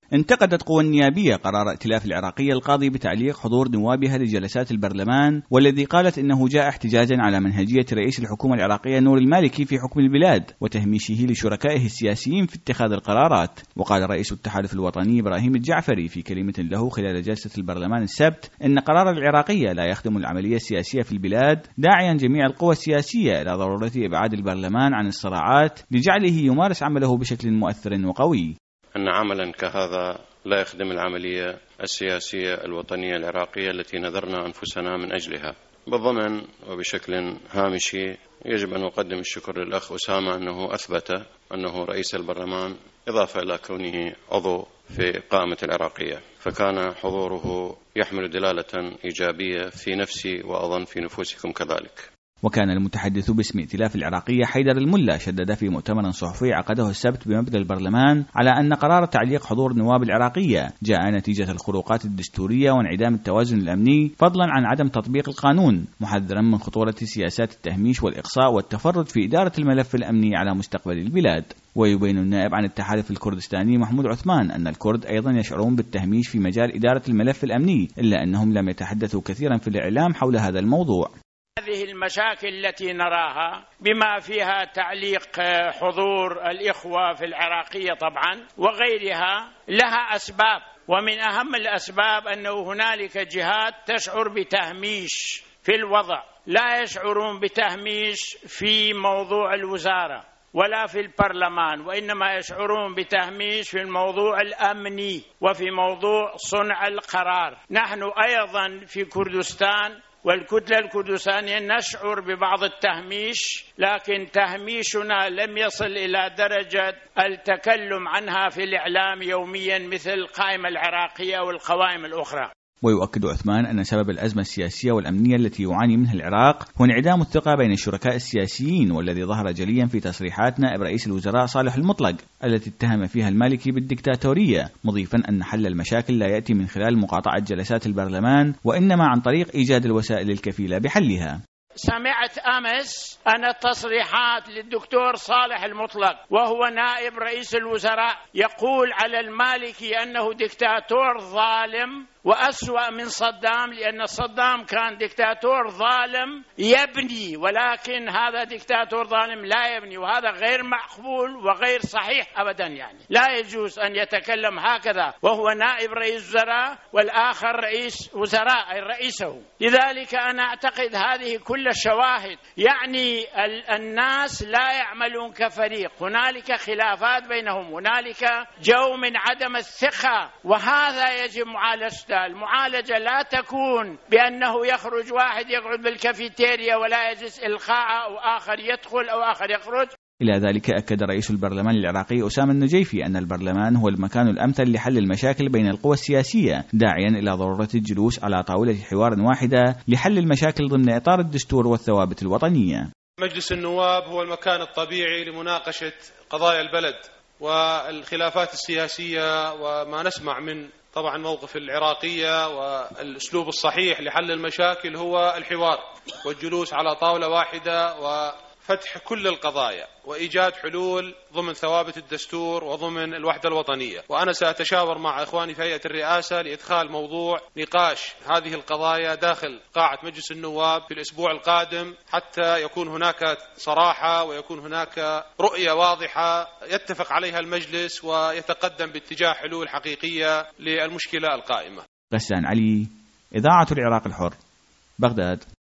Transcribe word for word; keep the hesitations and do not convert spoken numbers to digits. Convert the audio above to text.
انتقدت قوى النيابية قرار ائتلاف العراقية القاضي بتعليق حضور نوابها لجلسات البرلمان، والذي قالت إنه جاء احتجاجا على منهجية رئيس الحكومة العراقية نور المالكي في حكم البلاد وتهميشه لشركائه السياسيين في اتخاذ القرارات. وقال رئيس التحالف الوطني إبراهيم الجعفري في كلمة له خلال جلسة البرلمان السبت إن قرار العراقية لا يخدم العملية السياسية في البلاد، داعيا جميع القوى السياسية إلى ضرورة إبعاد البرلمان عن الصراعات لجعله يمارس عمله بشكل مؤثر وقوي. أن عملا كهذا لا يخدم العملية السياسية الوطنية العراقية التي نذرنا أنفسنا من أجلها. بالضمن وبشكل هامشي يجب أن أقدم الشكر للأخ أسامة أنه أثبت أنه رئيس البرلمان إضافة إلى كونه عضو في قائمة العراقية، فكان حضوره يحمل دلالة إيجابية في نفسي وأظن في نفوسكم كذلك. وكان المتحدث باسم ائتلاف العراقية حيدر الملا شدد في مؤتمر صحفي عقده السبت بمبنى البرلمان على أن قرار تعليق حضور نواب العراقية جاء نتيجة الخروقات الدستورية وانعدام التوازن الأمني فضلا عن عدم تطبيق القانون، محذرا من خطورة سياسات التهميش والإقصاء والتفرد في إدارة الملف الأمني على مستقبل البلاد. ويبين النائب عن التحالف الكردستاني محمود عثمان أن الكرد أيضا يشعرون بالتهميش في مجال إدارة الملف الأمني، إلا أنهم لم يتحدثوا كثيرا في الإعلام حول هذا الموضوع. هذه المشاكل التي نراها بما فيها تعليق حضور الإخوة في العراقية طبعا وغيرها لها أسباب، ومن أهم الأسباب أنه هنالك جهات تشعر بتهميش في الوضع، لا يشعرون بتهميش في موضوع الوزارة ولا في البرلمان، وإنما يشعرون بتهميش في الموضوع الأمني وفي موضوع صنع القرار. نحن أيضا في كردستان والكتلة الكردستانية نشعر ببعض التهميش، لكن تهميشنا لم يصل إلى درجة التكلم عنها في الإعلام يوميا مثل القائمة العراقية والقوائم الأخرى. ويؤكد عثمان أن سبب الأزمة السياسية والأمنية التي يعاني منها العراق هو انعدام الثقة بين الشركاء السياسيين، والذي ظهر جليا في تصريحات نائب رئيس الوزراء صالح المطلق التي اتهم فيها المالكي بالديكتاتورية، مضيفا أن حل المشاكل لا يأتي من خلال مقاطعة جلسات البرلمان وإنما عن طريق إيجاد الوسائل الكفيلة بحلها. سمعت أمس أنا تصريحات للدكتور صالح المطلق وهو نائب رئيس الوزراء يقول على المالكي أنه ديكتاتور ظالم وأسوأ من صدام، لأن صدام كان ديكتاتور ظالم يبني، ولكن هذا ديكتاتور ظالم لا يبني، وهذا غير مقبول وغير صحيح أبدا. يعني لا يجوز أن يتكلم هكذا وهو نائب رئيس وزراء والآخر رئيس وزراء أي رئيسه. لذلك أنا أعتقد هذه كل الشواهد يعني الناس لا يعملون كفريق، هنالك خلافات بينهم، هنالك جو من عدم الثقة، وهذا يجب معالجته. المعالجة لا تكون بأنه يخرج واحد يقعد بالكافيتيريا ولا يجلس إلقاء أو آخر يدخل أو آخر يخرج. إلى ذلك أكد رئيس البرلمان العراقي أسامة النجيفي أن البرلمان هو المكان الأمثل لحل المشاكل بين القوى السياسية، داعيا إلى ضرورة الجلوس على طاولة حوار واحدة لحل المشاكل ضمن إطار الدستور والثوابت الوطنية. مجلس النواب هو المكان الطبيعي لمناقشة قضايا البلد والخلافات السياسية، وما نسمع من طبعا موقف العراقية والأسلوب الصحيح لحل المشاكل هو الحوار والجلوس على طاولة واحدة وفتح كل القضايا وإيجاد حلول ضمن ثوابت الدستور وضمن الوحدة الوطنية. وأنا سأتشاور مع إخواني في هيئة الرئاسة لإدخال موضوع نقاش هذه القضايا داخل قاعة مجلس النواب في الأسبوع القادم، حتى يكون هناك صراحة ويكون هناك رؤية واضحة يتفق عليها المجلس ويتقدم باتجاه حلول حقيقية للمشكلة القائمة. غسان علي، إذاعة العراق الحر، بغداد.